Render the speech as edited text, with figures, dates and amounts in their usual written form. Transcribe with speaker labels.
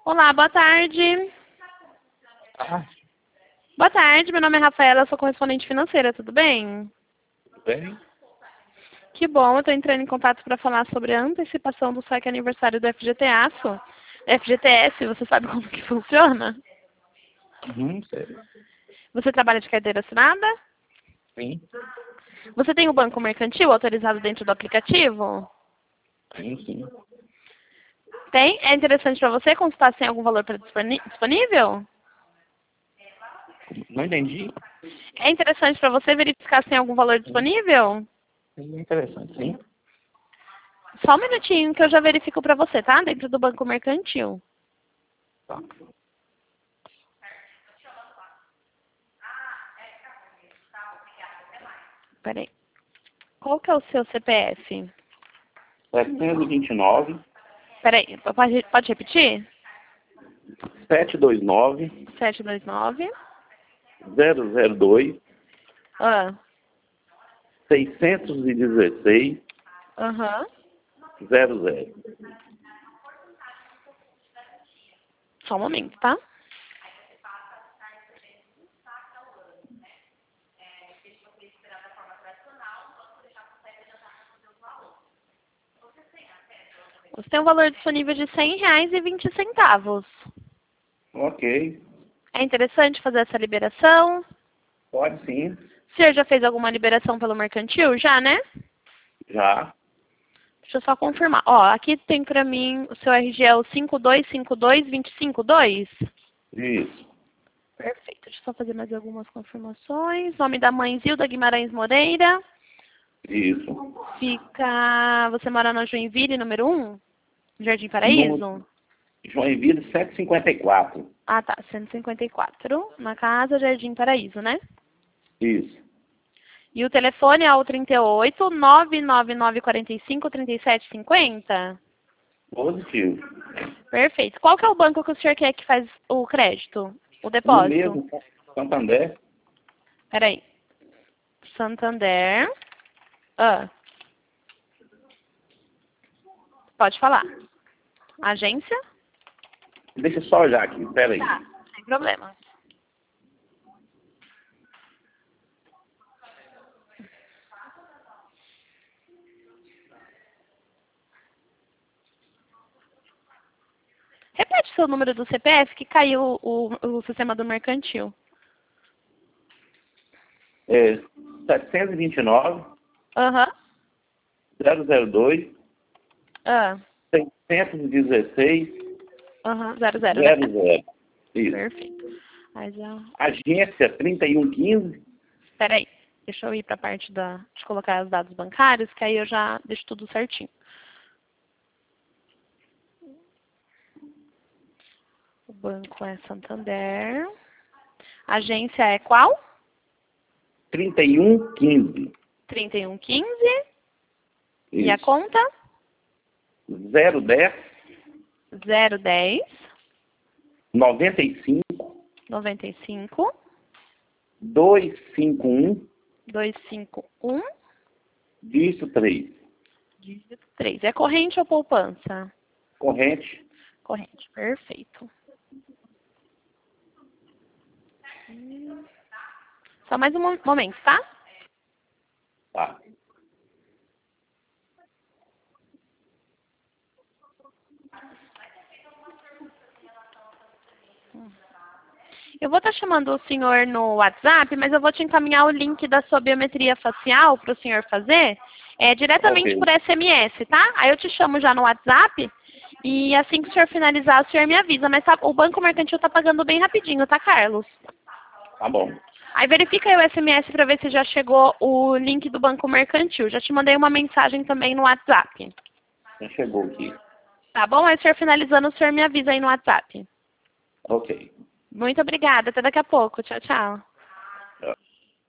Speaker 1: Olá, boa tarde.
Speaker 2: Ah,
Speaker 1: Boa tarde, meu nome é Rafaela, eu sou correspondente financeira, tudo bem?
Speaker 2: tudo bem?
Speaker 1: Que bom, eu estou entrando em contato para falar sobre a antecipação do saque aniversário do FGTS. FGTS, você sabe como que funciona?
Speaker 2: Sério.
Speaker 1: Você trabalha de carteira assinada?
Speaker 2: Sim,
Speaker 1: Você tem o banco mercantil autorizado dentro do aplicativo?
Speaker 2: sim.
Speaker 1: Tem? É interessante para você consultar se tem algum valor disponível?
Speaker 2: Não entendi.
Speaker 1: É interessante para você verificar se tem algum valor disponível?
Speaker 2: Sim, interessante, sim.
Speaker 1: Só um minutinho que eu já verifico para você, tá? Dentro do banco mercantil.
Speaker 2: Tá.
Speaker 1: Peraí. Qual que é o seu CPF?
Speaker 2: 729,
Speaker 1: Peraí, pode repetir?
Speaker 2: 729,
Speaker 1: 729.
Speaker 2: 002,
Speaker 1: Ah,
Speaker 2: 616,
Speaker 1: aham.
Speaker 2: 00.
Speaker 1: Só um momento, tá? Você tem um valor disponível de R$ 100,20.
Speaker 2: Ok,
Speaker 1: É interessante fazer essa liberação?
Speaker 2: pode sim.
Speaker 1: O senhor já fez alguma liberação pelo mercantil? Já, né?
Speaker 2: Já.
Speaker 1: Deixa eu só confirmar. Ó, aqui tem pra mim, o seu RG é o 5252-252?
Speaker 2: Isso.
Speaker 1: Perfeito. Deixa eu só fazer mais algumas confirmações. Nome da mãe Zilda Guimarães Moreira.
Speaker 2: Isso.
Speaker 1: Você mora na Joinville, número 1? Jardim
Speaker 2: No
Speaker 1: Paraíso?
Speaker 2: Joinville 754.
Speaker 1: Ah, tá. 154. Na casa Jardim Paraíso, né?
Speaker 2: Isso.
Speaker 1: E o telefone é o 38 99945 3750?
Speaker 2: Positivo.
Speaker 1: Perfeito. Qual que é o banco que o senhor quer que faz o crédito? O
Speaker 2: No
Speaker 1: depósito?
Speaker 2: mesmo, Santander.
Speaker 1: Peraí. Santander. Ah, pode falar. Agência?
Speaker 2: Deixa eu só olhar aqui, peraí.
Speaker 1: Tá, sem problema. Repete seu número do CPF que caiu o sistema do mercantil.
Speaker 2: É 729,
Speaker 1: Aham.
Speaker 2: 002,
Speaker 1: Ah.
Speaker 2: 616,
Speaker 1: Aham. 00, né?
Speaker 2: 00. Isso.
Speaker 1: Perfeito. Aí já...
Speaker 2: Agência 3115.
Speaker 1: Peraí. Deixa eu ir para a parte de colocar os dados bancários, que aí eu já deixo tudo certinho. O banco é Santander. A agência é qual?
Speaker 2: 3115.
Speaker 1: 3115. E a
Speaker 2: Isso.
Speaker 1: conta?
Speaker 2: 010
Speaker 1: 010
Speaker 2: 95
Speaker 1: 95
Speaker 2: 251
Speaker 1: 251
Speaker 2: dígito 3.
Speaker 1: dígito 3. É corrente ou poupança?
Speaker 2: Corrente.
Speaker 1: Corrente, perfeito. Só mais um momento, tá?
Speaker 2: Tá.
Speaker 1: Eu vou estar chamando o senhor no WhatsApp, mas eu vou te encaminhar o link da sua biometria facial para o senhor fazer diretamente
Speaker 2: Ok.
Speaker 1: por SMS, tá? Aí eu te chamo já no WhatsApp e assim que o senhor finalizar, o senhor me avisa. Mas o Banco Mercantil está pagando bem rapidinho, tá, Carlos?
Speaker 2: Tá bom.
Speaker 1: Aí verifica aí o SMS para ver se já chegou o link do Banco Mercantil. Já te mandei uma mensagem também no WhatsApp.
Speaker 2: Já chegou aqui.
Speaker 1: Tá bom? Aí o senhor finalizando, o senhor me avisa aí no WhatsApp.
Speaker 2: Ok.
Speaker 1: Muito obrigada. Até daqui a pouco. Tchau, tchau.